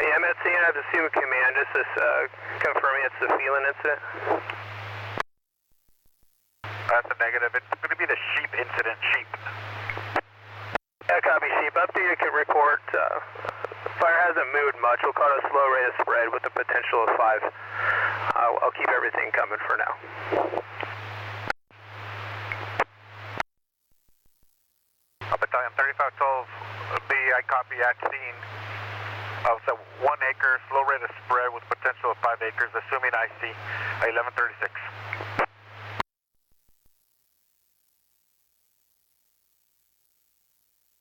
Yeah, I'm at scene. I have the Sumo Command. Just confirming it's the Phelan incident. That's a negative. It's going to be the sheep incident. Sheep. Yeah, copy, sheep. Updated can report. Fire hasn't moved much. We'll call it a slow rate of spread with a potential of 5. I'll keep everything coming for now. Battalion 3512B, I copy at scene of the 1 acre slow rate of spread with potential of 5 acres, assuming I see